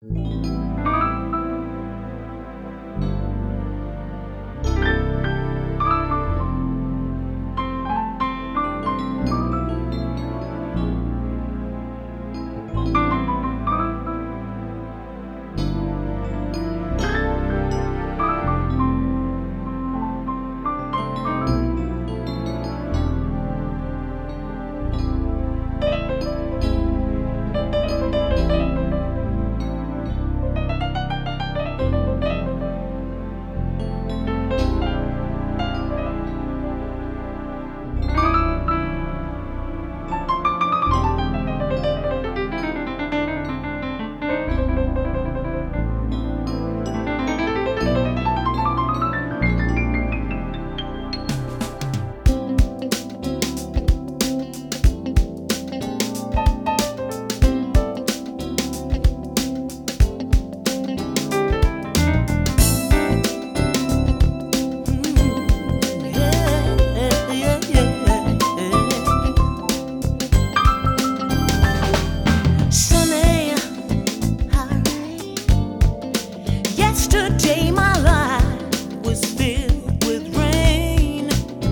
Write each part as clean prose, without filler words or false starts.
Yesterday my life was filled with rain.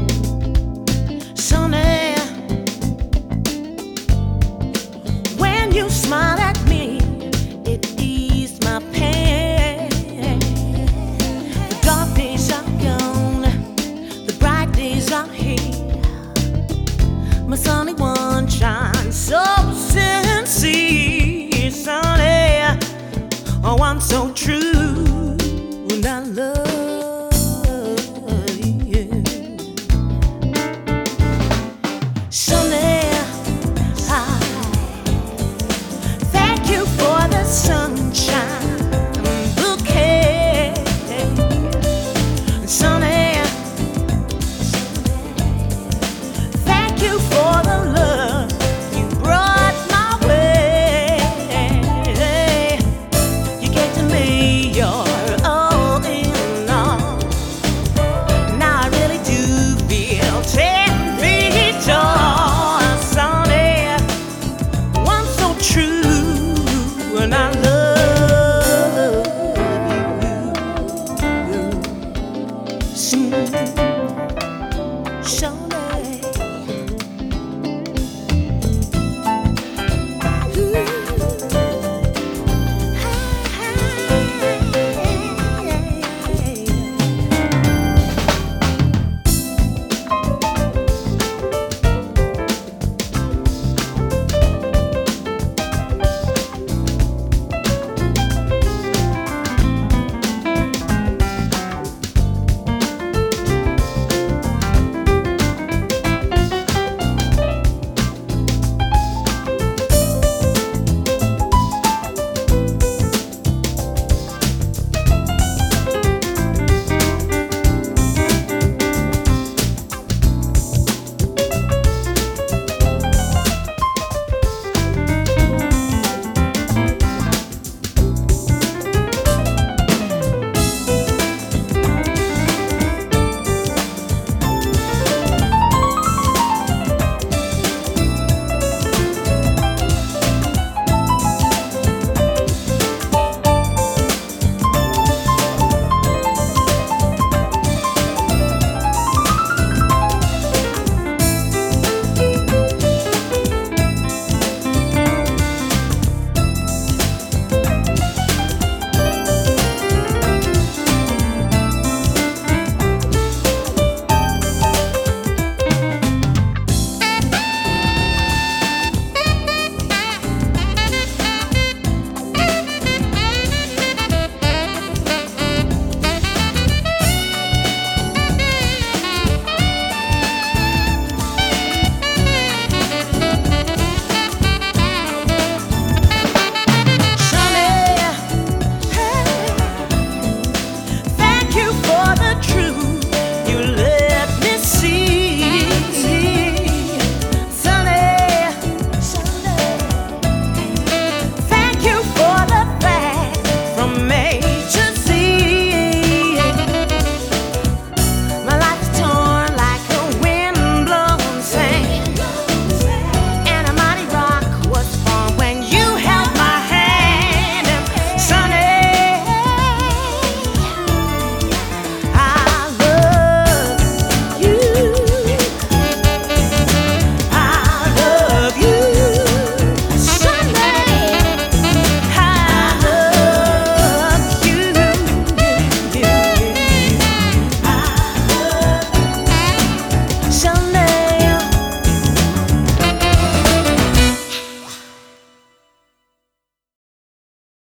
Sunny, when you smiled at me, it eased my pain. The dark days are gone, the bright days are here. My sunny one shines so sincere, sunny. Oh, I'm so true. I love you. Sunny, I thank you for the sunshine bouquet. Sunny, thank you for the love you brought my way. You gave to me your I love